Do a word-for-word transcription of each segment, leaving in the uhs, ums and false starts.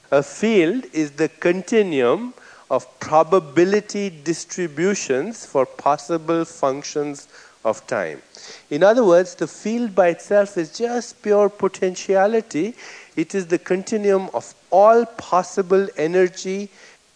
A field is the continuum of probability distributions for possible functions of time. In other words, the field by itself is just pure potentiality. It is the continuum of all possible energy.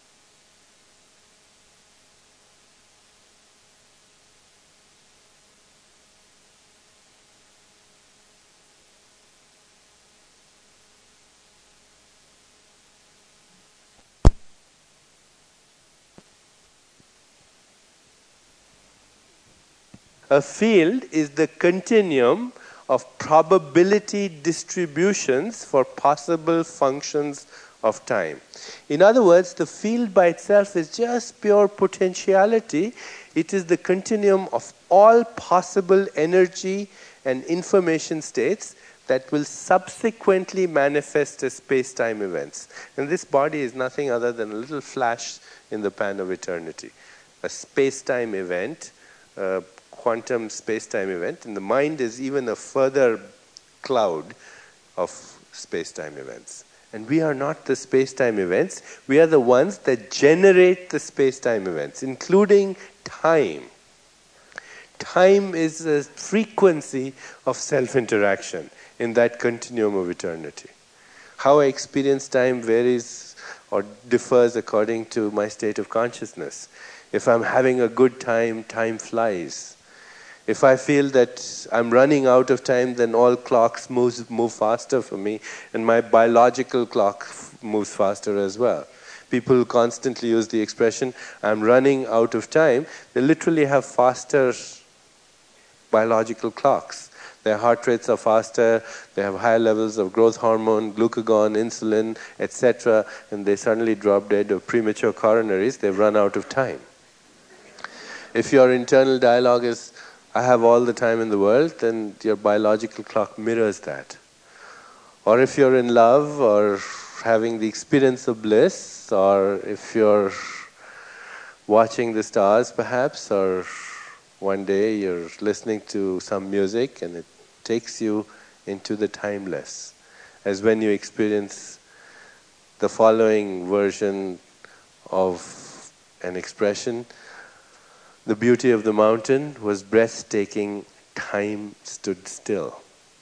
A field is the continuum of probability distributions for possible functions of time. In other words, the field by itself is just pure potentiality. It is the continuum of all possible energy and information states that will subsequently manifest as space-time events. And this body is nothing other than a little flash in the pan of eternity. A space-time event, uh, quantum space-time event, and the mind is even a further cloud of space-time events. And we are not the space-time events, we are the ones that generate the space-time events, including time. Time is a frequency of self-interaction in that continuum of eternity. How I experience time varies or differs according to my state of consciousness. If I'm having a good time, time flies. If I feel that I'm running out of time, then all clocks move, move faster for me, and my biological clock moves faster as well. People constantly use the expression, I'm running out of time. They literally have faster biological clocks. Their heart rates are faster, they have higher levels of growth hormone, glucagon, insulin, et cetera, and they suddenly drop dead of premature coronaries. They've run out of time. If your internal dialogue is, I have all the time in the world, then your biological clock mirrors that. Or if you're in love, or having the experience of bliss, or if you're watching the stars perhaps, or one day you're listening to some music and it takes you into the timeless. As when you experience the following version of an expression, the beauty of the mountain was breathtaking, time stood still.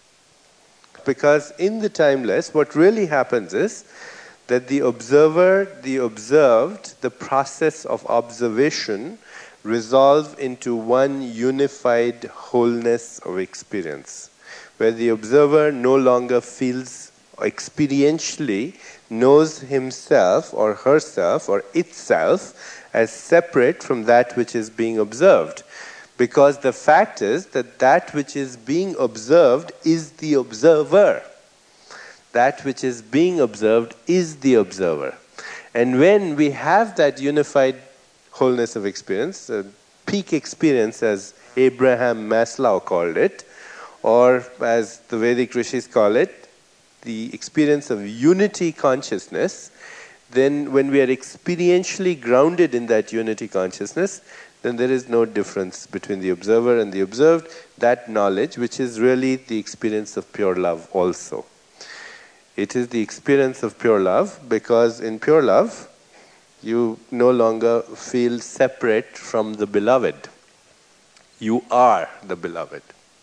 Because in the timeless, what really happens is that the observer, the observed, the process of observation resolve into one unified wholeness of experience, where the observer no longer feels experientially, knows himself or herself or itself as separate from that which is being observed. Because the fact is that that which is being observed is the observer. That which is being observed is the observer. And when we have that unified wholeness of experience, uh, peak experience as Abraham Maslow called it, or as the Vedic rishis call it, the experience of unity consciousness, then when we are experientially grounded in that unity consciousness, then there is no difference between the observer and the observed. That knowledge, which is really the experience of pure love also. It is the experience of pure love, because in pure love, you no longer feel separate from the beloved. You are the beloved.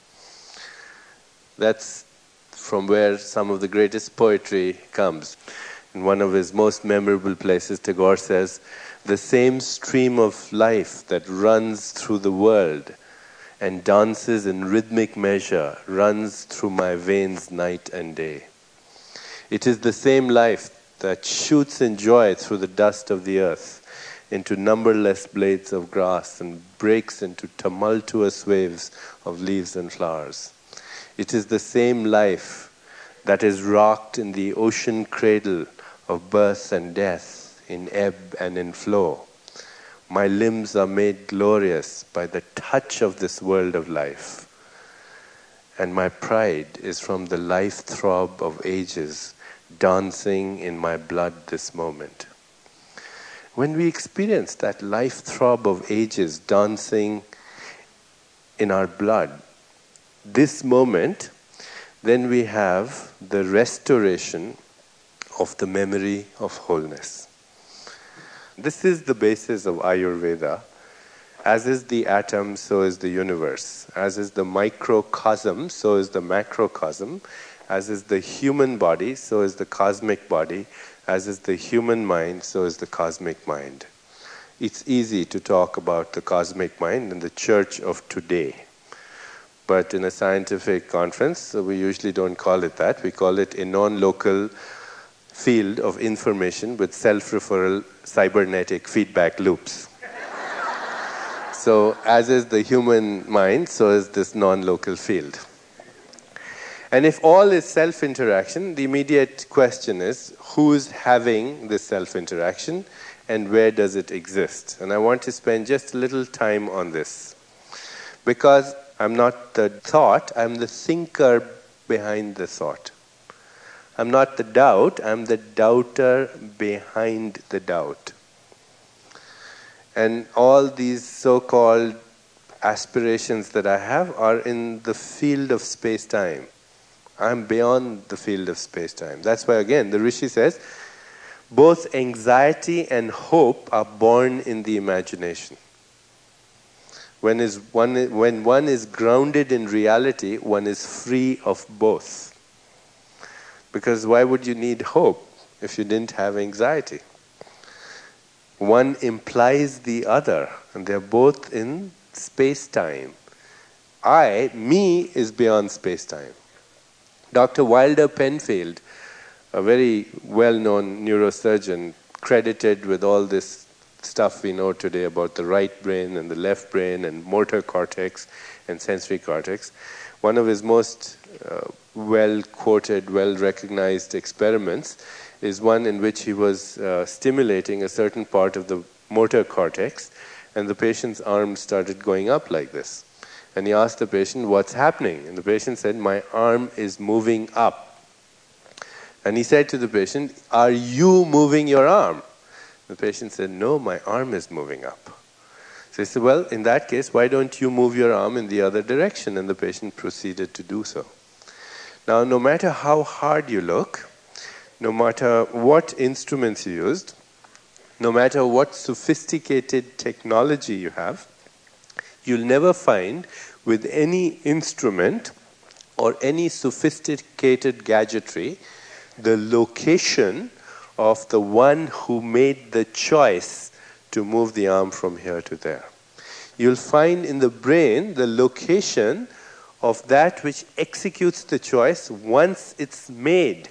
That's from where some of the greatest poetry comes. In one of his most memorable places, Tagore says, "The same stream of life that runs through the world and dances in rhythmic measure runs through my veins night and day. It is the same life that shoots in joy through the dust of the earth into numberless blades of grass and breaks into tumultuous waves of leaves and flowers. It is the same life that is rocked in the ocean cradle of birth and death, in ebb and in flow. My limbs are made glorious by the touch of this world of life, and my pride is from the life throb of ages dancing in my blood this moment." When we experience that life throb of ages dancing in our blood, this moment, then we have the restoration of the memory of wholeness. This is the basis of Ayurveda. As is the atom, so is the universe. As is the microcosm, so is the macrocosm. As is the human body, so is the cosmic body. As is the human mind, so is the cosmic mind. It's easy to talk about the cosmic mind in the church of today. But in a scientific conference, we usually don't call it that. We call it a non-local field of information with self-referral cybernetic feedback loops. So, as is the human mind, so is this non-local field. And if all is self-interaction, the immediate question is, who's having this self-interaction and where does it exist? And I want to spend just a little time on this. Because I'm not the thought, I'm the thinker behind the thought. I'm not the doubt, I'm the doubter behind the doubt. And all these so-called aspirations that I have are in the field of space-time. I'm beyond the field of space-time. That's why, again, the Rishi says, both anxiety and hope are born in the imagination. When, is one, when one is grounded in reality, one is free of both. Because why would you need hope if you didn't have anxiety? One implies the other, and they're both in space-time. I, me, is beyond space-time. Doctor Wilder Penfield, a very well-known neurosurgeon, credited with all this stuff we know today about the right brain and the left brain and motor cortex and sensory cortex, one of his most uh, well-quoted, well-recognized experiments is one in which he was uh, stimulating a certain part of the motor cortex, and the patient's arms started going up like this. And he asked the patient, what's happening? And the patient said, my arm is moving up. And he said to the patient, are you moving your arm? The patient said, no, my arm is moving up. So he said, well, in that case, why don't you move your arm in the other direction? And the patient proceeded to do so. Now, no matter how hard you look, no matter what instruments you used, no matter what sophisticated technology you have, you'll never find with any instrument or any sophisticated gadgetry the location of the one who made the choice to move the arm from here to there. You'll find in the brain the location of that which executes the choice once it's made.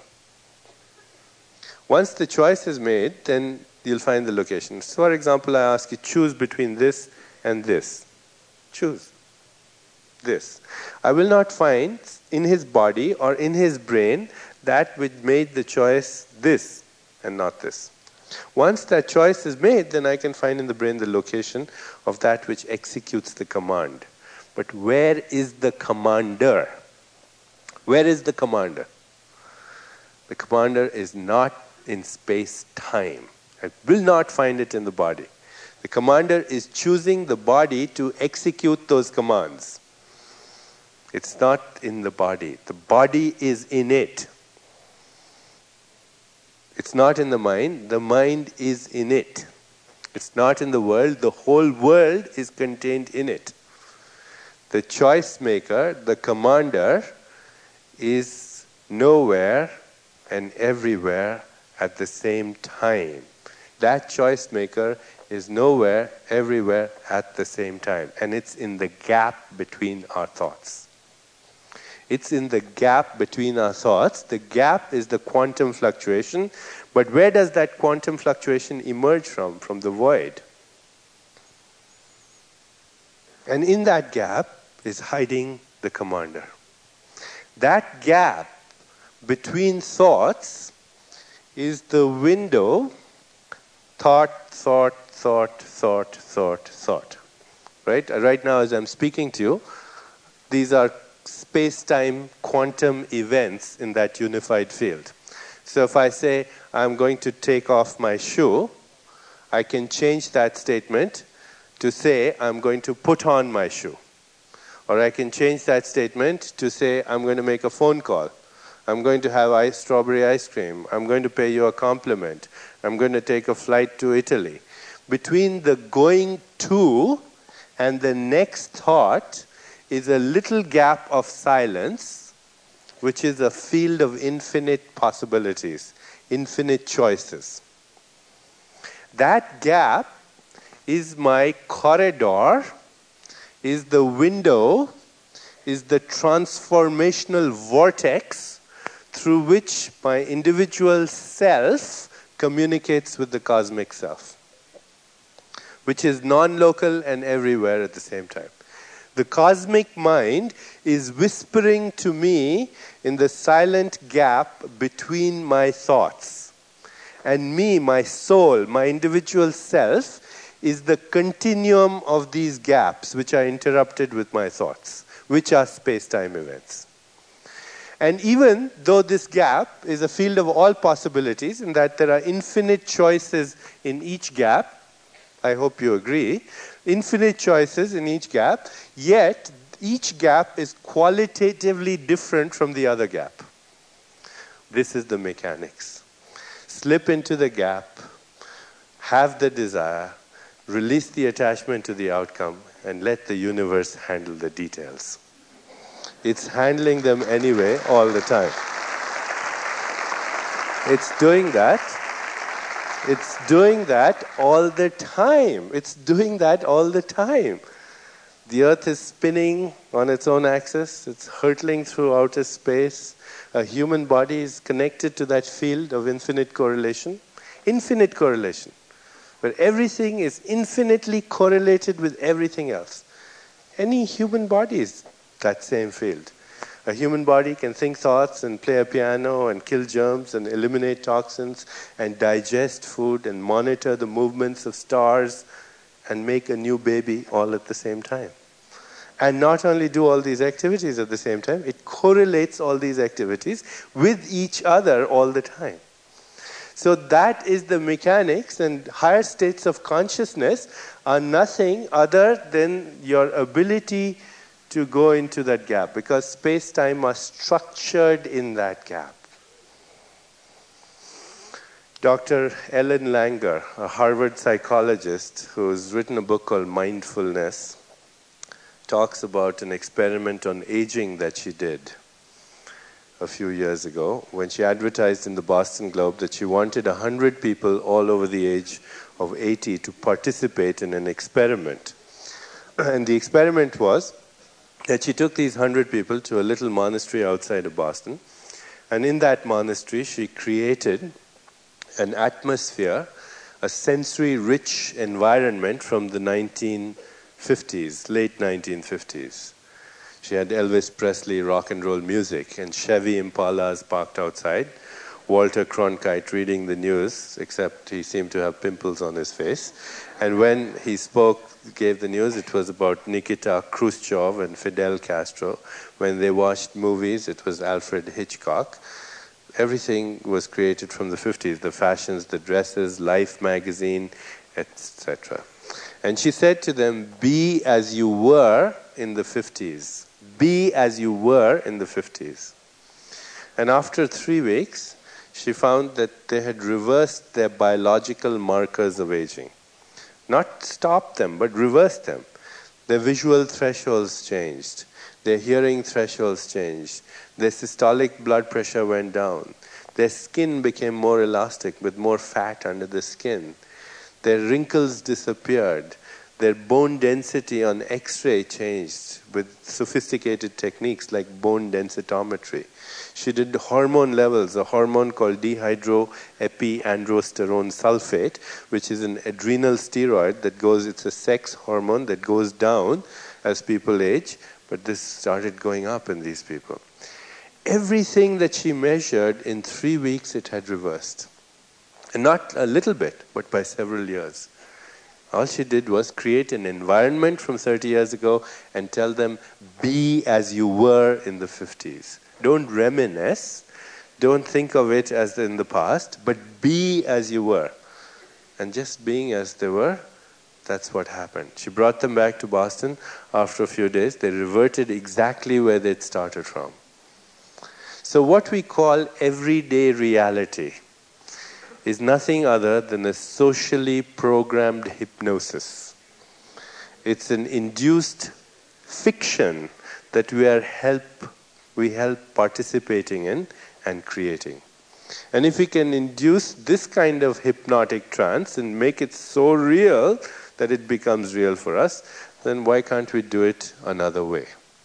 Once the choice is made, then you'll find the location. So, for example, I ask you, choose between this and this. Choose this. I will not find in his body or in his brain that which made the choice this and not this. Once that choice is made, then I can find in the brain the location of that which executes the command. But where is the commander? Where is the commander? The commander is not in space-time. I will not find it in the body. The commander is choosing the body to execute those commands. It's not in the body. The body is in it. It's not in the mind. The mind is in it. It's not in the world. The whole world is contained in it. The choice maker, the commander, is nowhere and everywhere at the same time. That choice maker is nowhere, everywhere at the same time. And it's in the gap between our thoughts. It's in the gap between our thoughts. The gap is the quantum fluctuation. But where does that quantum fluctuation emerge from? From the void. And in that gap is hiding the commander. That gap between thoughts is the window, thought, thought, thought, thought, thought, thought. Right? Right now as I'm speaking to you, these are space-time quantum events in that unified field. So if I say, I'm going to take off my shoe, I can change that statement to say, I'm going to put on my shoe. Or I can change that statement to say, I'm going to make a phone call. I'm going to have ice, strawberry ice cream. I'm going to pay you a compliment. I'm going to take a flight to Italy. Between the going to and the next thought is a little gap of silence, which is a field of infinite possibilities, infinite choices. That gap is my corridor, is the window, is the transformational vortex through which my individual self communicates with the cosmic self, which is non-local and everywhere at the same time. The cosmic mind is whispering to me in the silent gap between my thoughts. And me, my soul, my individual self, is the continuum of these gaps which are interrupted with my thoughts, which are space-time events. And even though this gap is a field of all possibilities, in that there are infinite choices in each gap, I hope you agree, infinite choices in each gap, yet each gap is qualitatively different from the other gap. This is the mechanics. Slip into the gap, have the desire, release the attachment to the outcome, and let the universe handle the details. It's handling them anyway all the time. It's doing that. It's doing that all the time. It's doing that all the time. The earth is spinning on its own axis. It's hurtling through outer space. A human body is connected to that field of infinite correlation. Infinite correlation. Where everything is infinitely correlated with everything else. Any human body is that same field. A human body can think thoughts and play a piano and kill germs and eliminate toxins and digest food and monitor the movements of stars and make a new baby all at the same time. And not only do all these activities at the same time, it correlates all these activities with each other all the time. So that is the mechanics, and higher states of consciousness are nothing other than your ability to go into that gap, because space-time are structured in that gap. Doctor Ellen Langer, a Harvard psychologist who's written a book called Mindfulness, talks about an experiment on aging that she did a few years ago when she advertised in the Boston Globe that she wanted one hundred people all over the age of eighty to participate in an experiment. And the experiment was that she took these one hundred people to a little monastery outside of Boston, and in that monastery she created an atmosphere, a sensory-rich environment from the nineteen fifties, late nineteen fifties. She had Elvis Presley rock and roll music and Chevy Impalas parked outside, Walter Cronkite reading the news, except he seemed to have pimples on his face. And when he spoke, gave the news, it was about Nikita Khrushchev and Fidel Castro. When they watched movies, it was Alfred Hitchcock. Everything was created from the fifties, the fashions, the dresses, Life magazine, et cetera. And she said to them, be as you were in the fifties. Be as you were in the fifties. And after three weeks, she found that they had reversed their biological markers of aging. Not stopped them, but reversed them. Their visual thresholds changed. Their hearing thresholds changed. Their systolic blood pressure went down. Their skin became more elastic with more fat under the skin. Their wrinkles disappeared. Their bone density on X-ray changed with sophisticated techniques like bone densitometry. She did hormone levels, a hormone called dehydroepiandrosterone sulfate, which is an adrenal steroid that goes, it's a sex hormone that goes down as people age, but this started going up in these people. Everything that she measured, in three weeks it had reversed. And not a little bit, but by several years. All she did was create an environment from thirty years ago and tell them, be as you were in the fifties. Don't reminisce. Don't think of it as in the past, but be as you were. And just being as they were, that's what happened. She brought them back to Boston. After a few days, they reverted exactly where they'd started from. So what we call everyday reality is nothing other than a socially programmed hypnosis. It's an induced fiction that we are help we help participating in and creating. And if we can induce this kind of hypnotic trance and make it so real that it becomes real for us, then why can't we do it another way?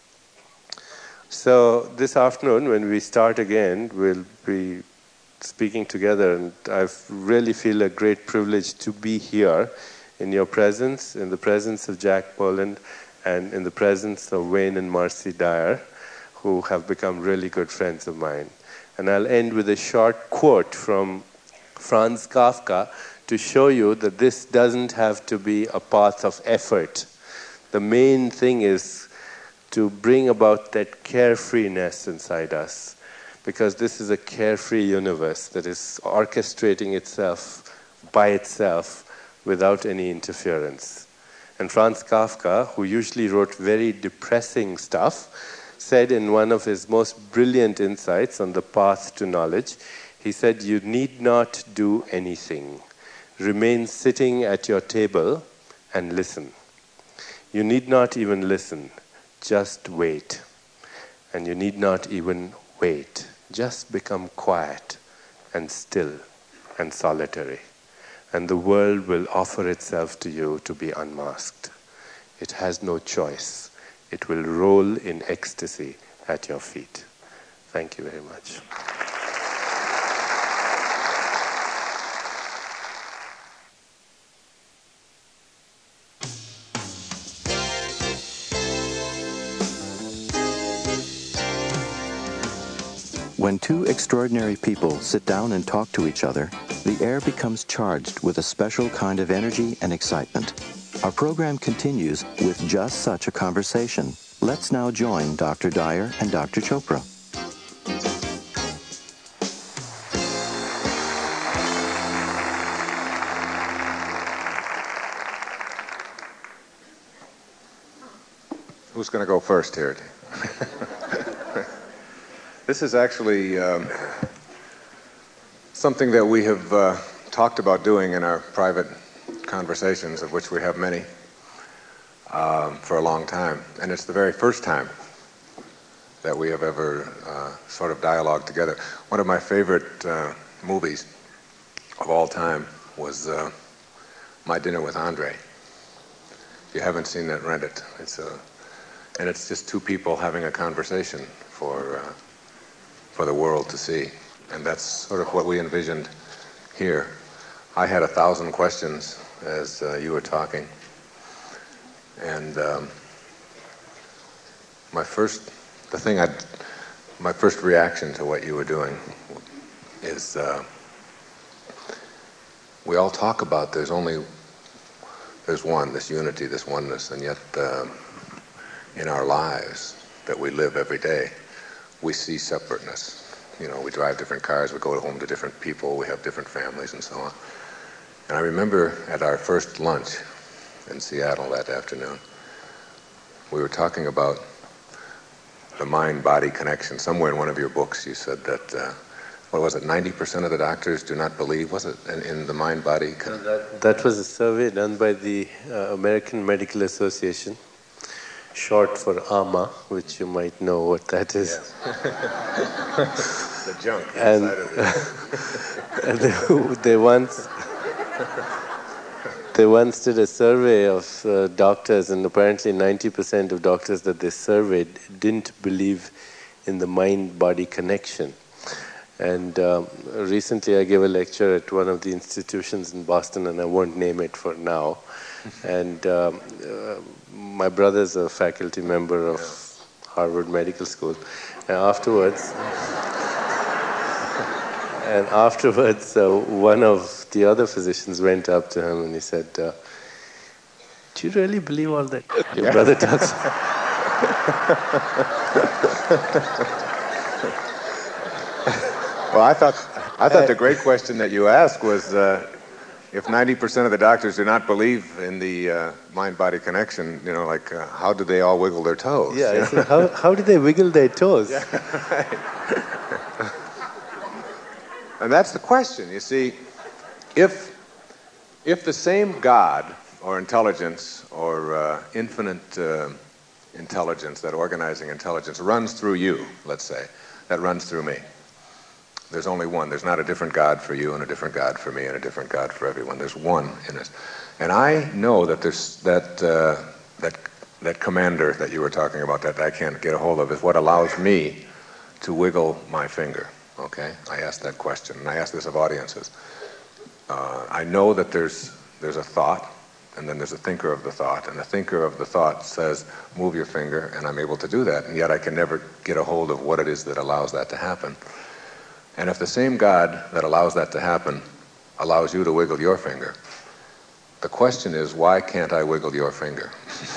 So this afternoon, when we start again, we'll be speaking together, and I really feel a great privilege to be here in your presence, in the presence of Jack Boland, and in the presence of Wayne and Marcy Dyer, who have become really good friends of mine. And I'll end with a short quote from Franz Kafka to show you that this doesn't have to be a path of effort. The main thing is to bring about that carefreeness inside us, because this is a carefree universe that is orchestrating itself by itself without any interference. And Franz Kafka, who usually wrote very depressing stuff, said in one of his most brilliant insights on the path to knowledge, he said, "You need not do anything. Remain sitting at your table and listen. You need not even listen. Just wait. And you need not even wait. Just become quiet and still and solitary. And the world will offer itself to you to be unmasked. It has no choice. It will roll in ecstasy at your feet." Thank you very much. When two extraordinary people sit down and talk to each other, the air becomes charged with a special kind of energy and excitement. Our program continues with just such a conversation. Let's now join Doctor Dyer and Doctor Chopra. Who's going to go first here? This is actually um, something that we have uh, talked about doing in our private conversations, of which we have many, um, for a long time. And it's the very first time that we have ever uh, sort of dialogued together. One of my favorite uh, movies of all time was uh, My Dinner with Andre. If you haven't seen that, rent it. It's a, and it's just two people having a conversation for uh, for the world to see. And that's sort of what we envisioned here. I had a thousand questions as uh, you were talking. And um, my first, the thing I, my first reaction to what you were doing is uh, we all talk about there's only, there's one, this unity, this oneness, and yet uh, in our lives that we live every day, we see separateness. You know, we drive different cars, we go home to different people, we have different families and so on. And I remember at our first lunch in Seattle that afternoon, we were talking about the mind-body connection. Somewhere in one of your books you said that, uh, what was it, ninety percent of the doctors do not believe, was it, in, in the mind-body connection? No, that, that was a survey done by the uh, American Medical Association, short for A M A, which you might know what that is. Yes. The junk and, inside of it. And they, they once they once did a survey of uh, doctors, and apparently ninety percent of doctors that they surveyed didn't believe in the mind-body connection. And um, recently I gave a lecture at one of the institutions in Boston, and I won't name it for now. And um, uh, my brother's a faculty member of Harvard Medical School. And afterwards, and afterwards, uh, one of the other physicians went up to him and he said, uh, "Do you really believe all that your yeah. brother talks?" Well, I thought I thought the great question that you asked was, uh, if ninety percent of the doctors do not believe in the uh, mind-body connection, you know, like uh, how do they all wiggle their toes? Yeah, you it's know? like, how, how do they wiggle their toes? Yeah, right. And that's the question, you see. If, if the same God or intelligence or uh, infinite uh, intelligence, that organizing intelligence, runs through you, let's say, that runs through me. There's only one. There's not a different God for you and a different God for me and a different God for everyone. There's one in us. And I know that there's that uh, that that commander that you were talking about that I can't get a hold of is what allows me to wiggle my finger. Okay? I asked that question, and I ask this of audiences. Uh, I know that there's there's a thought, and then there's a thinker of the thought, and the thinker of the thought says, move your finger, and I'm able to do that, and yet I can never get a hold of what it is that allows that to happen. And if the same God that allows that to happen allows you to wiggle your finger, the question is, why can't I wiggle your finger?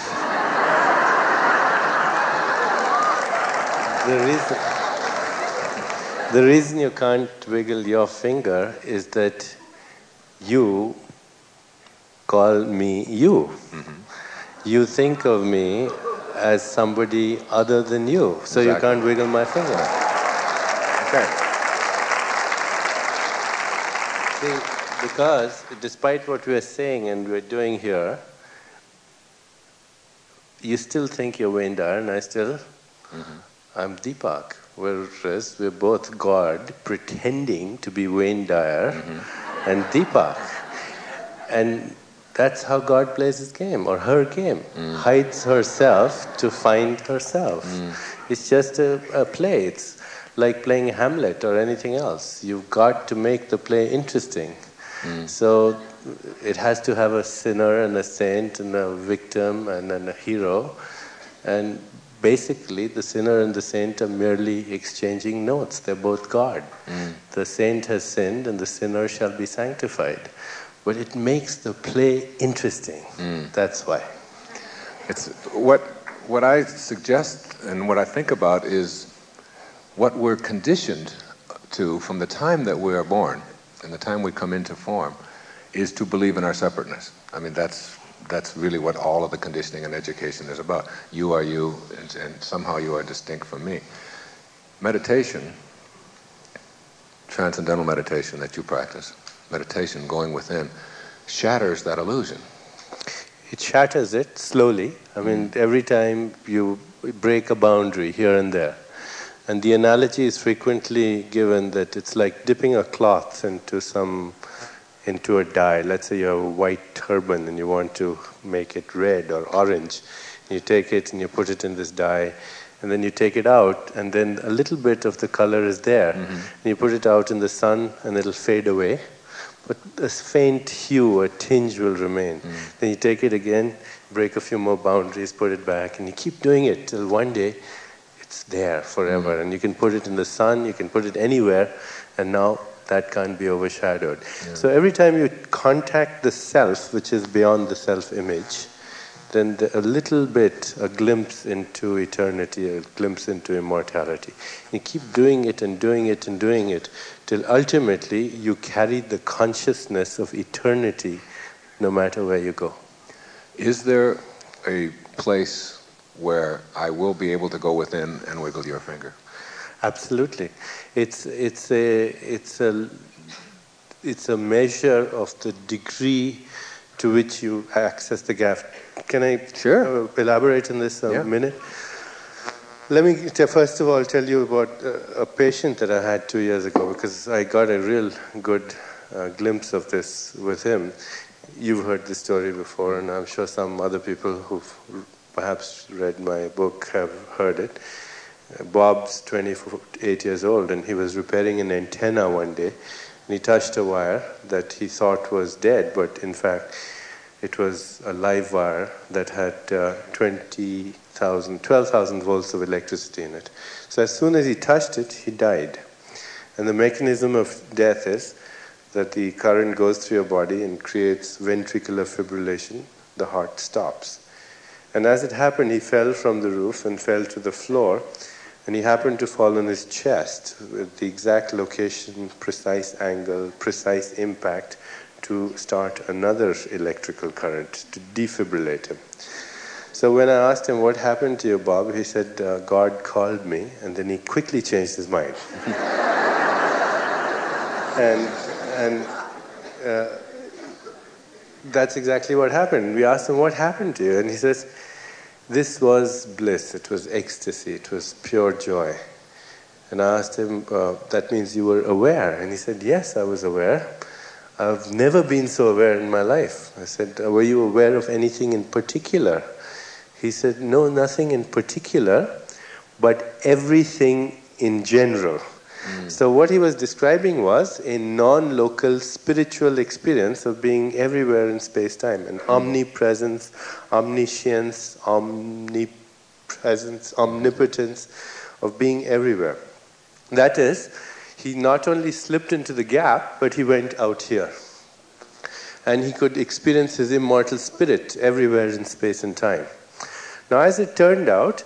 The reason, the reason you can't wiggle your finger is that you call me you. Mm-hmm. You think of me as somebody other than you, so exactly. You can't wiggle my finger. Okay. See, because despite what we're saying and we're doing here, you still think you're Wayne Dyer and I still, mm-hmm. I'm Deepak. Whereas we're both God pretending to be Wayne Dyer mm-hmm. and Deepak. And that's how God plays his game, or her game. Mm. Hides herself to find herself. Mm. It's just a, a play. It's like playing Hamlet or anything else. You've got to make the play interesting. Mm. So it has to have a sinner and a saint and a victim and then a hero. And basically the sinner and the saint are merely exchanging notes. They're both God. Mm. The saint has sinned and the sinner shall be sanctified. But it makes the play interesting. Mm. That's why. It's what what I suggest and what I think about is what we're conditioned to from the time that we are born and the time we come into form is to believe in our separateness. I mean, that's that's really what all of the conditioning and education is about. You are you, and, and somehow you are distinct from me. Meditation, transcendental meditation that you practice, meditation, going within, shatters that illusion. It shatters it slowly. I mean, every time you break a boundary here and there. And the analogy is frequently given that it's like dipping a cloth into some, into a dye. Let's say you have a white turban and you want to make it red or orange. You take it and you put it in this dye, and then you take it out, and then a little bit of the color is there. Mm-hmm. And you put it out in the sun and it'll fade away. But a faint hue, a tinge will remain. Mm. Then you take it again, break a few more boundaries, put it back, and you keep doing it till one day it's there forever. Mm. And you can put it in the sun, you can put it anywhere, and now that can't be overshadowed. Yeah. So every time you contact the self, which is beyond the self-image, then the, a little bit, a glimpse into eternity, a glimpse into immortality. You keep doing it and doing it and doing it till ultimately you carry the consciousness of eternity no matter where you go. Is there a place where I will be able to go within and wiggle your finger? Absolutely. It's it's a it's a it's a measure of the degree to which you access the gap. Can I sure. uh, elaborate on this a yeah. minute? Let me t- first of all tell you about uh, a patient that I had two years ago, because I got a real good uh, glimpse of this with him. You've heard this story before, and I'm sure some other people who've perhaps read my book have heard it. Uh, Bob's twenty-eight years old, and he was repairing an antenna one day, and he touched a wire that he thought was dead, but in fact it was a live wire that had uh, twenty thousand, twelve thousand volts of electricity in it. So as soon as he touched it, he died. And the mechanism of death is that the current goes through your body and creates ventricular fibrillation. The heart stops. And as it happened, he fell from the roof and fell to the floor, and he happened to fall on his chest with the exact location, precise angle, precise impact to start another electrical current, to defibrillate him. So when I asked him, what happened to you, Bob? He said, uh, God called me, and then he quickly changed his mind. and and uh, that's exactly what happened. We asked him, what happened to you? And he says, this was bliss, it was ecstasy, it was pure joy. And I asked him, uh, that means you were aware? And he said, yes, I was aware. I've never been so aware in my life. I said, were you aware of anything in particular? He said, no, nothing in particular, but everything in general. Mm. So what he was describing was a non-local spiritual experience of being everywhere in space-time, an mm. omnipresence, omniscience, omnipresence, omnipotence of being everywhere. That is, he not only slipped into the gap, but he went out here. And he could experience his immortal spirit everywhere in space and time. Now, as it turned out,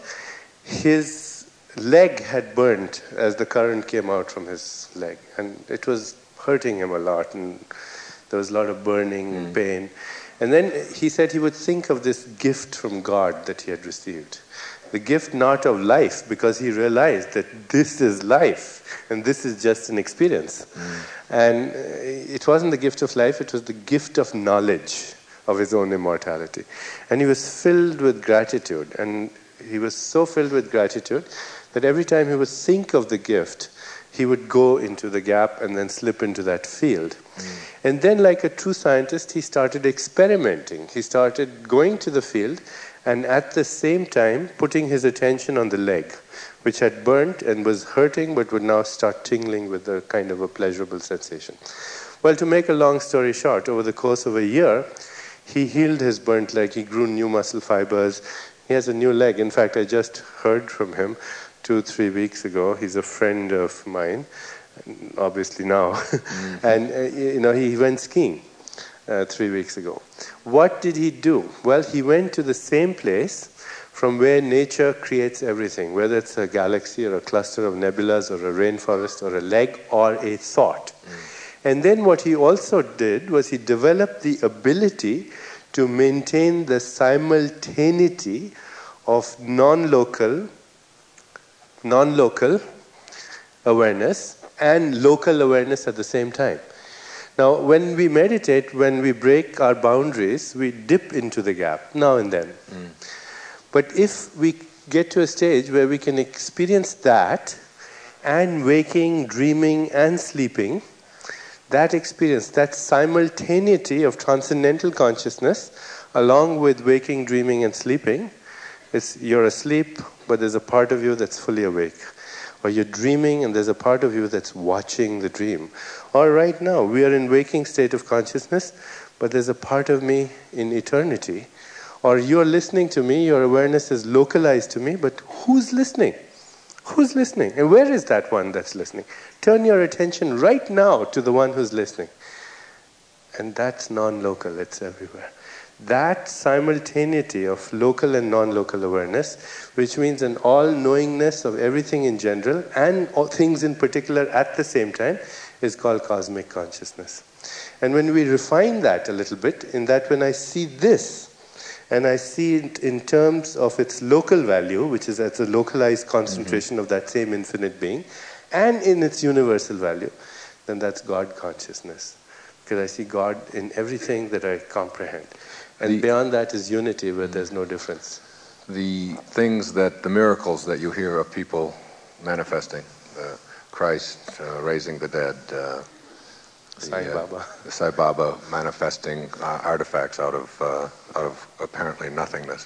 his leg had burnt as the current came out from his leg. And it was hurting him a lot, and there was a lot of burning mm. and pain. And then he said he would think of this gift from God that he had received. The gift not of life, because he realized that this is life, and this is just an experience. Mm. And it wasn't the gift of life, it was the gift of knowledge of his own immortality. And he was filled with gratitude, and he was so filled with gratitude that every time he would think of the gift, he would go into the gap and then slip into that field. Mm. And then, like a true scientist, he started experimenting. He started going to the field and at the same time putting his attention on the leg, which had burnt and was hurting but would now start tingling with a kind of a pleasurable sensation. Well, to make a long story short, over the course of a year, he healed his burnt leg, he grew new muscle fibers, he has a new leg. In fact, I just heard from him two, three weeks ago. He's a friend of mine, obviously now. Mm-hmm. And, uh, you know, he went skiing uh, three weeks ago. What did he do? Well, he went to the same place from where nature creates everything, whether it's a galaxy or a cluster of nebulas or a rainforest or a leg or a thought. Mm. And then what he also did was he developed the ability to maintain the simultaneity of non-local, non-local awareness and local awareness at the same time. Now, when we meditate, when we break our boundaries, we dip into the gap now and then. Mm. But if we get to a stage where we can experience that and waking, dreaming, and sleeping, that experience, that simultaneity of transcendental consciousness, along with waking, dreaming, and sleeping, is you're asleep, but there's a part of you that's fully awake. Or you're dreaming and there's a part of you that's watching the dream. Or right now, we are in waking state of consciousness, but there's a part of me in eternity. Or you're listening to me, your awareness is localized to me, but who's listening? Who's listening? And where is that one that's listening? Turn your attention right now to the one who's listening. And that's non-local, it's everywhere. That simultaneity of local and non-local awareness, which means an all-knowingness of everything in general and all things in particular at the same time, is called cosmic consciousness. And when we refine that a little bit, in that when I see this, and I see it in terms of its local value, which is as a localized concentration mm-hmm. of that same infinite being, and in its universal value, then that's God consciousness. Because I see God in everything that I comprehend. And the, beyond that is unity where there's no difference. The things that, the miracles that you hear of people manifesting, uh, Christ uh, raising the dead, uh, Sai the, Baba. Uh, the Sai Baba manifesting uh, artifacts out of uh, out of apparently nothingness.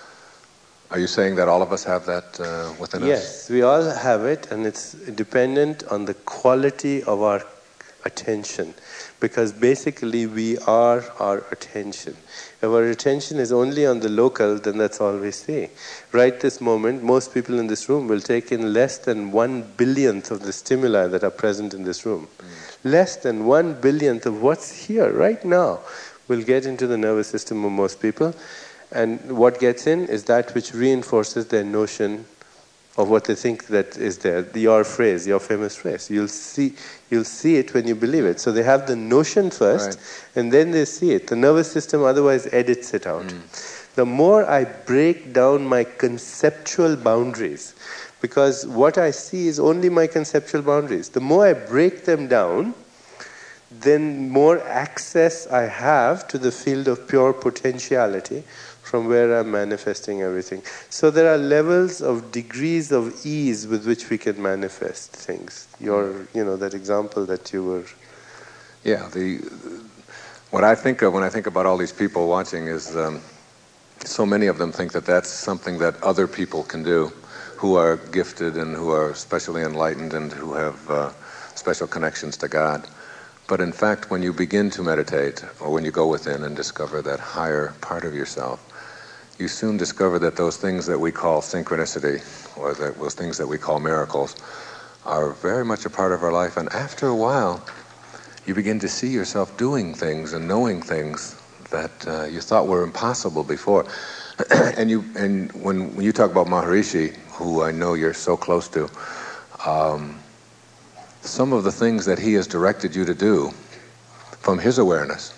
Are you saying that all of us have that uh, within yes, us? Yes, we all have it, and it's dependent on the quality of our attention. Because basically we are our attention. If our attention is only on the local, then that's all we see. Right this moment, most people in this room will take in less than one billionth of the stimuli that are present in this room. Mm. Less than one billionth of what's here right now will get into the nervous system of most people. And what gets in is that which reinforces their notion of what they think that is there. Your phrase, your famous phrase. You'll see, you'll see it when you believe it. So they have the notion first, right, and then they see it. The nervous system otherwise edits it out. Mm. The more I break down my conceptual boundaries, because what I see is only my conceptual boundaries. The more I break them down, then more access I have to the field of pure potentiality from where I'm manifesting everything. So there are levels of degrees of ease with which we can manifest things. Your, you know, that example that you were... Yeah, the what I think of when I think about all these people watching is um, so many of them think that that's something that other people can do, who are gifted and who are specially enlightened and who have uh, special connections to God. But in fact, when you begin to meditate, or when you go within and discover that higher part of yourself, you soon discover that those things that we call synchronicity, or that, those things that we call miracles, are very much a part of our life. And after a while, you begin to see yourself doing things and knowing things that uh, you thought were impossible before. and you, and when, when you talk about Maharishi, who I know you're so close to, um, some of the things that he has directed you to do from his awareness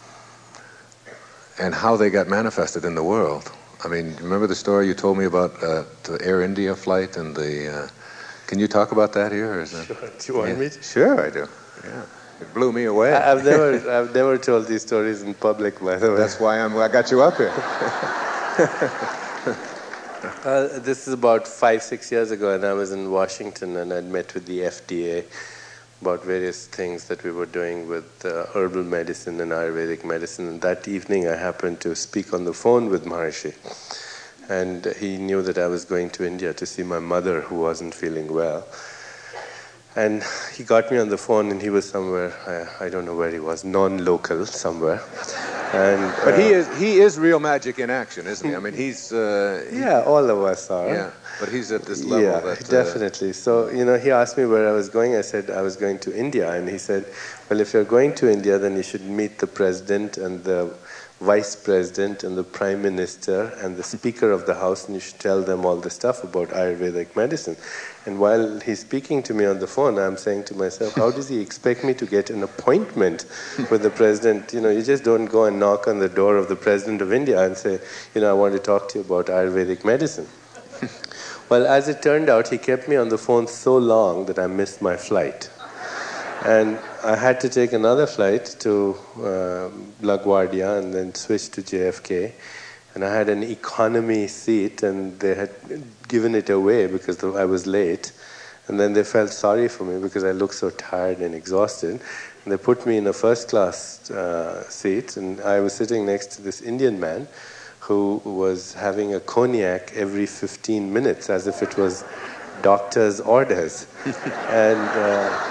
and how they got manifested in the world. I mean, remember the story you told me about uh, the Air India flight and the... Uh, can you talk about that here? Or is that, sure. Do you want yeah. me to? Sure, I do. Yeah, it blew me away. I, I've never, I've never told these stories in public, by the way. That's why I'm, I got you up here. Uh, this is about five, six years ago, and I was in Washington, and I'd met with the F D A about various things that we were doing with uh, herbal medicine and Ayurvedic medicine. And that evening, I happened to speak on the phone with Maharishi, and he knew that I was going to India to see my mother, who wasn't feeling well. And he got me on the phone, and he was somewhere, I, I don't know where he was, non-local somewhere. And, but uh, he is he is real magic in action, isn't he? I mean, he's... Uh, he, yeah, all of us are. Yeah, but he's at this level yeah, that... Uh, definitely. So, you know, he asked me where I was going. I said I was going to India. And he said, well, if you're going to India, then you should meet the president and the vice president and the prime minister and the speaker of the house, and you should tell them all the stuff about Ayurvedic medicine. And while he's speaking to me on the phone, I'm saying to myself, how does he expect me to get an appointment with the president? You know, you just don't go and knock on the door of the president of India and say, you know, I want to talk to you about Ayurvedic medicine. Well, as it turned out, he kept me on the phone so long that I missed my flight. And I had to take another flight to uh, LaGuardia and then switch to J F K. And I had an economy seat, and they had given it away because I was late. And then they felt sorry for me because I looked so tired and exhausted. And they put me in a first-class uh, seat, and I was sitting next to this Indian man who was having a cognac every fifteen minutes, as if it was doctor's orders. and... Uh,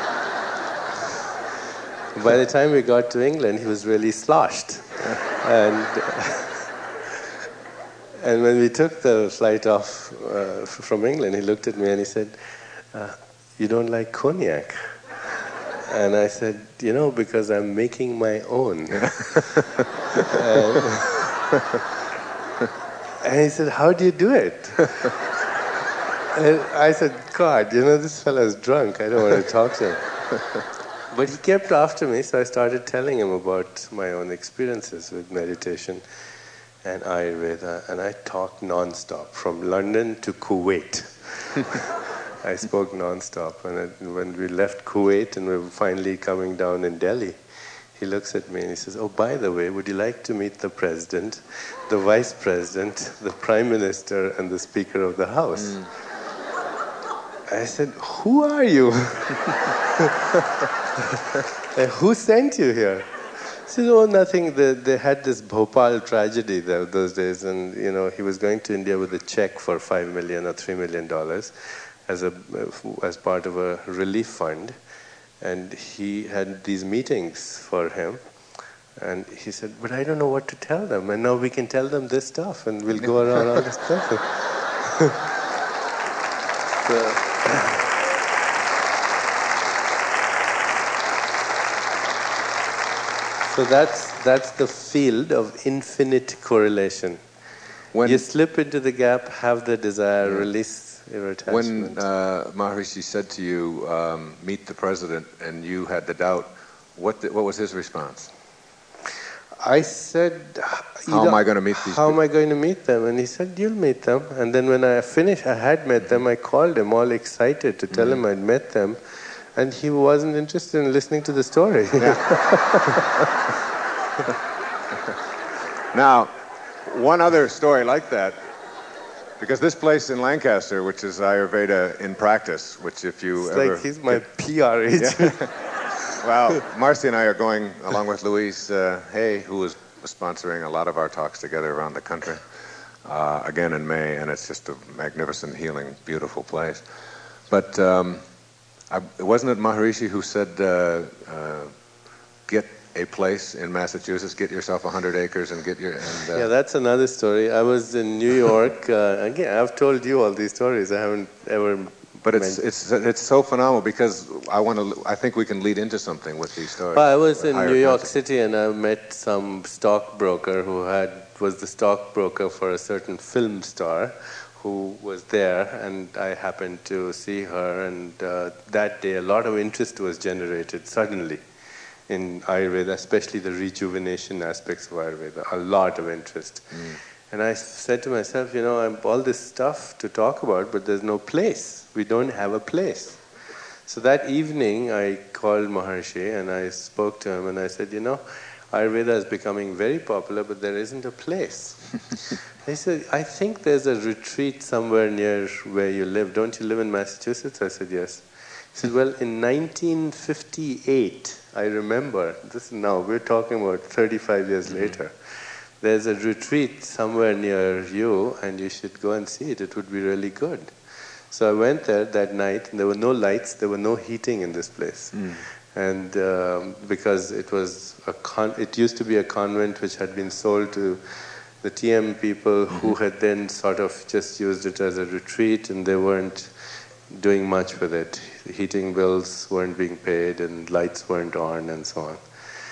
By the time we got to England, he was really sloshed. and and when we took the flight off uh, from England, he looked at me and he said, uh, you don't like cognac? And I said, you know, because I'm making my own. and, and he said, how do you do it? And I said, God, you know, this fellow's drunk. I don't want to talk to him. But he kept after me, so I started telling him about my own experiences with meditation and Ayurveda, and I talked non-stop, from London to Kuwait. I spoke non-stop, and I, when we left Kuwait and we were finally coming down in Delhi, he looks at me and he says, oh, by the way, would you like to meet the president, the vice president, the prime minister, and the speaker of the house? Mm. I said, who are you? Who sent you here? He said, oh, nothing. They, they had this Bhopal tragedy there, those days, and you know he was going to India with a check for five million or three million dollars as a as part of a relief fund, and he had these meetings for him. And he said, but I don't know what to tell them, and now we can tell them this stuff, and we'll go around all this stuff. so, So that's that's the field of infinite correlation. When you slip into the gap, have the desire, mm. release your attachment. When uh, Maharishi said to you, um, meet the president, and you had the doubt, what the, what was his response? I said, how am I going to meet these How people? am I going to meet them? And he said, you'll meet them. And then when I finished, I had met them, I called him all excited to tell mm-hmm. him I'd met them. And he wasn't interested in listening to the story. Yeah. Now, one other story like that, because this place in Lancaster, which is Ayurveda in practice, which if you it's ever... like he's my get, P R agent. Yeah. Well, Marcy and I are going, along with Louise uh, Hay, who is sponsoring a lot of our talks together around the country, uh, again in May, and it's just a magnificent, healing, beautiful place. But um, I, wasn't it Maharishi who said, uh, uh, get a place in Massachusetts, get yourself one hundred acres and get your... And, uh, yeah, that's another story. I was in New York. Uh, again, I've told you all these stories. I haven't ever... But it's it's it's so phenomenal because I want to. I think we can lead into something with these stories. Well, I was in New York City and I met some stockbroker who had was the stockbroker for a certain film star, who was there, and I happened to see her. And uh, that day, a lot of interest was generated suddenly in Ayurveda, especially the rejuvenation aspects of Ayurveda. A lot of interest. Mm. And I said to myself, you know, I have all this stuff to talk about, but there's no place. We don't have a place. So that evening, I called Maharishi and I spoke to him and I said, you know, Ayurveda is becoming very popular, but there isn't a place. He said, I think there's a retreat somewhere near where you live. Don't you live in Massachusetts? I said, yes. He said, well, in nineteen fifty-eight, I remember, this now, we're talking about thirty-five years mm-hmm. later, there's a retreat somewhere near you and you should go and see it. It would be really good. So I went there that night and there were no lights, there were no heating in this place. Mm. And um, because it was a con- it used to be a convent which had been sold to the T M people mm-hmm. who had then sort of just used it as a retreat and they weren't doing much with it. The heating bills weren't being paid and lights weren't on and so on.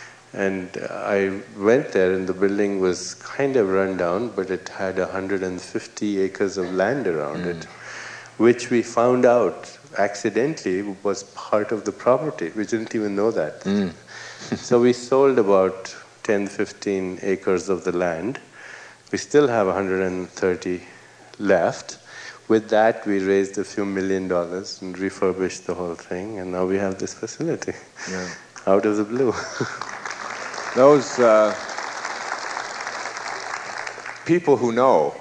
And I went there and the building was kind of run down, but it had one hundred fifty acres of land around mm. it, which we found out accidentally was part of the property. We didn't even know that. Mm. So we sold about ten, fifteen acres of the land. We still have one hundred thirty left. With that, we raised a few million dollars and refurbished the whole thing, and now we have this facility yeah. out of the blue. Those uh, people who know,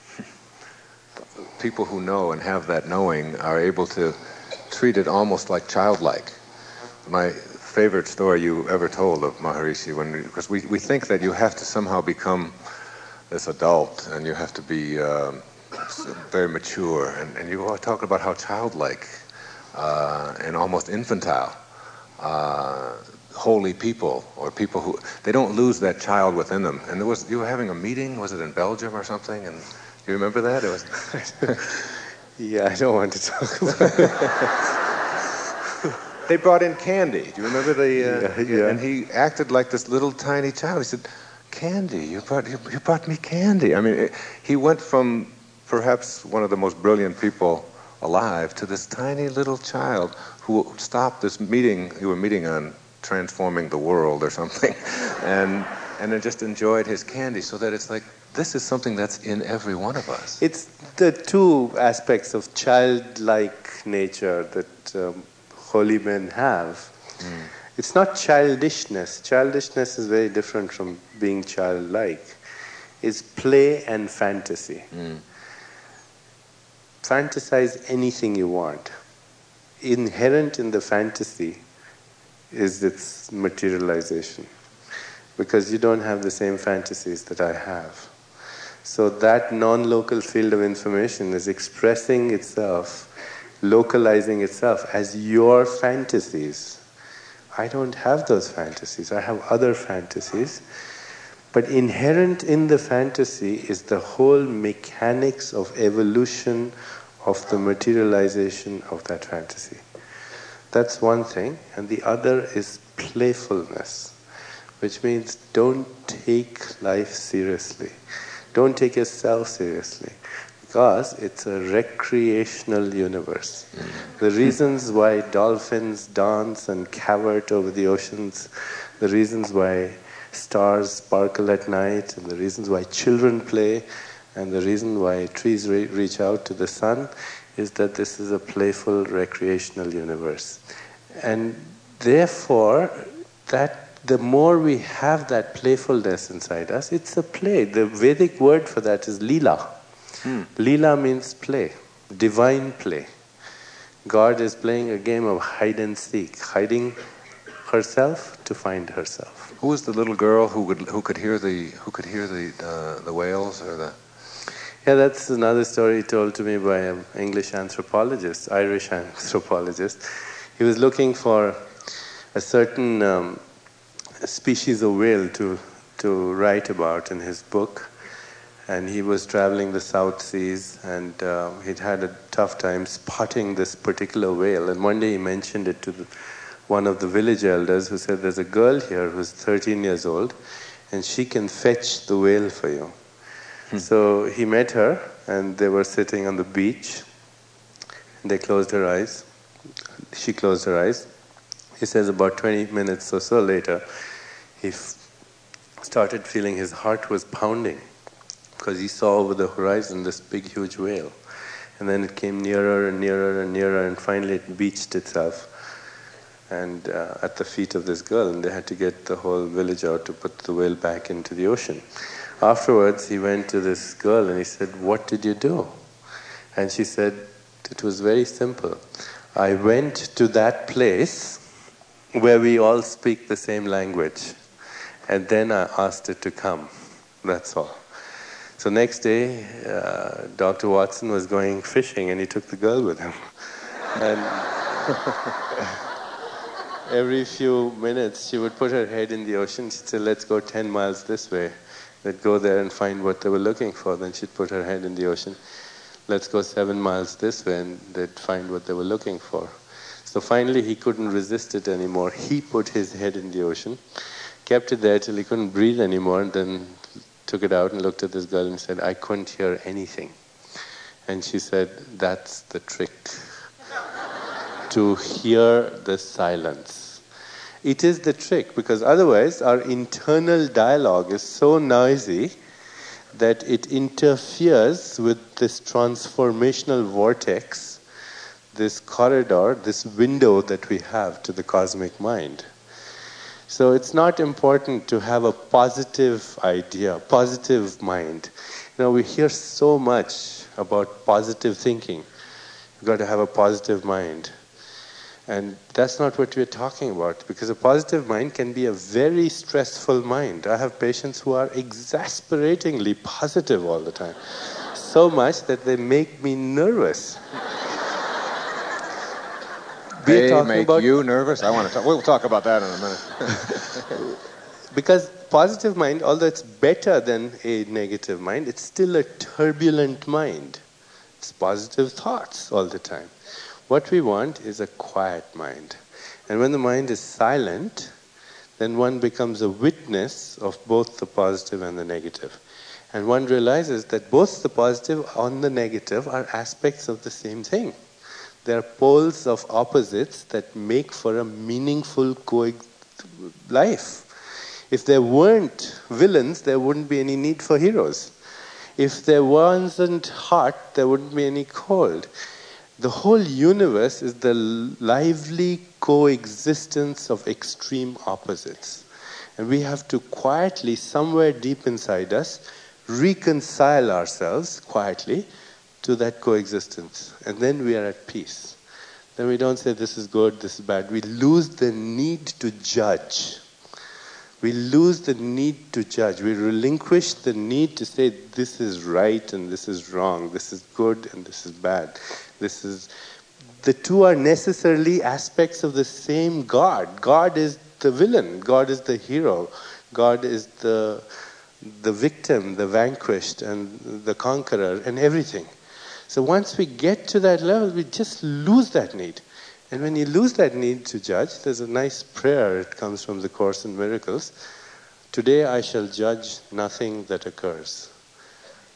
people who know and have that knowing are able to treat it almost like childlike. My favorite story you ever told of Maharishi, when because we, we think that you have to somehow become this adult and you have to be um, very mature, and, and you were talking about how childlike uh, and almost infantile uh, holy people, or people who, they don't lose that child within them. And there was, you were having a meeting, was it in Belgium or something? And do you remember that? It was. Yeah, I don't want to talk about it. They brought in candy. Do you remember the? Uh, yeah, yeah. And he acted like this little tiny child. He said, "Candy, you brought you, you brought me candy." I mean, it, he went from perhaps one of the most brilliant people alive to this tiny little child who stopped this meeting you were meeting on transforming the world or something, and and then just enjoyed his candy, so that it's like, this is something that's in every one of us. It's the two aspects of childlike nature that um, holy men have. Mm. It's not childishness. Childishness is very different from being childlike. It's play and fantasy. Mm. Fantasize anything you want. Inherent in the fantasy is its materialization, because you don't have the same fantasies that I have. So that non-local field of information is expressing itself, localizing itself as your fantasies. I don't have those fantasies. I have other fantasies. But inherent in the fantasy is the whole mechanics of evolution of the materialization of that fantasy. That's one thing. And the other is playfulness, which means don't take life seriously. Don't take yourself seriously. because it's a recreational universe. The reasons why dolphins dance and cavort over the oceans, the reasons why stars sparkle at night, and the reasons why children play, and the reason why trees re- reach out to the sun is that this is a playful recreational universe. And therefore, that the more we have that playfulness inside us, it's a play. The Vedic word for that is lila. Hmm. Lila means play, divine play. God is playing a game of hide and seek, hiding herself to find herself. Who was the little girl who would who could hear the who could hear the uh, the whales or the? Yeah, that's another story told to me by an English anthropologist, Irish anthropologist. He was looking for a certain um, species of whale to to write about in his book, and he was traveling the South Seas, and uh, he'd had a tough time spotting this particular whale. And one day he mentioned it to the, one of the village elders, who said, "There's a girl here who's thirteen years old, and she can fetch the whale for you." So he met her, and they were sitting on the beach. They closed her eyes. She closed her eyes. He says about twenty minutes or so later, he f- started feeling his heart was pounding because he saw over the horizon this big, huge whale. And then it came nearer and nearer and nearer, and finally it beached itself and uh, at the feet of this girl, and they had to get the whole village out to put the whale back into the ocean. Afterwards, he went to this girl and he said, "What did you do?" And she said, "It was very simple. I went to that place where we all speak the same language, and then I asked it to come. That's all." So next day, uh, Doctor Watson was going fishing, and he took the girl with him. And every few minutes, she would put her head in the ocean. She'd say, "Let's go ten miles this way." They'd go there and find what they were looking for. Then she'd put her head in the ocean. "Let's go seven miles this way," and they'd find what they were looking for. So finally, he couldn't resist it anymore. He put his head in the ocean, kept it there till he couldn't breathe anymore, and then took it out and looked at this girl and said, "I couldn't hear anything." And she said, "That's the trick. To hear the silence. It is the trick, because otherwise our internal dialogue is so noisy that it interferes with this transformational vortex, this corridor, this window that we have to the cosmic mind. So it's not important to have a positive idea, positive mind. You know, we hear so much about positive thinking. You've got to have a positive mind. And that's not what we're talking about, because a positive mind can be a very stressful mind. I have patients who are exasperatingly positive all the time, so much that they make me nervous. They make about, you nervous? I want to talk. We'll talk about that in a minute. Because positive mind, although it's better than a negative mind, it's still a turbulent mind. It's positive thoughts all the time. What we want is a quiet mind. And when the mind is silent, then one becomes a witness of both the positive and the negative. And one realizes that both the positive and the negative are aspects of the same thing. They are poles of opposites that make for a meaningful co- life. If there weren't villains, there wouldn't be any need for heroes. If there wasn't hot, there wouldn't be any cold. The whole universe is the lively coexistence of extreme opposites. And we have to quietly, somewhere deep inside us, reconcile ourselves quietly to that coexistence. And then we are at peace. Then we don't say this is good, this is bad. We lose the need to judge. We lose the need to judge. We relinquish the need to say this is right and this is wrong, this is good and this is bad. This is, the two are necessarily aspects of the same God. God is the villain. God is the hero. God is the the victim, the vanquished, and the conqueror, and everything. So once we get to that level, we just lose that need. And when you lose that need to judge, there's a nice prayer. It comes from the Course in Miracles. "Today I shall judge nothing that occurs.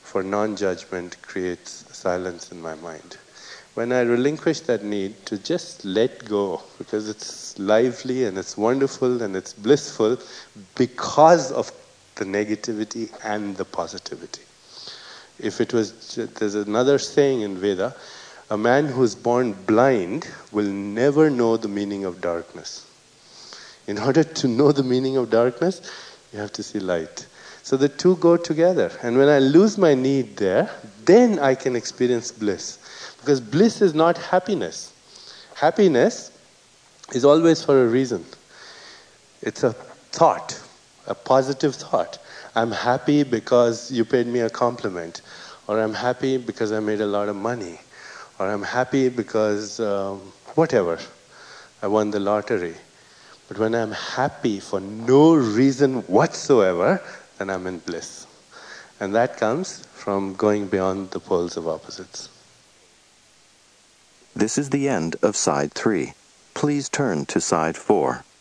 for non-judgment creates silence in my mind. When I relinquish that need to just let go, because it's lively and it's wonderful and it's blissful because of the negativity and the positivity. If it was, there's another saying in Veda, a man who's born blind will never know the meaning of darkness. In order to know the meaning of darkness, you have to see light. So the two go together. And when I lose my need there, then I can experience bliss. Because bliss is not happiness. Happiness is always for a reason. It's a thought, a positive thought. I'm happy because you paid me a compliment. Or I'm happy because I made a lot of money. Or I'm happy because um, whatever, I won the lottery. But when I'm happy for no reason whatsoever, then I'm in bliss. And that comes from going beyond the poles of opposites. This is the end of side three. Please turn to side four.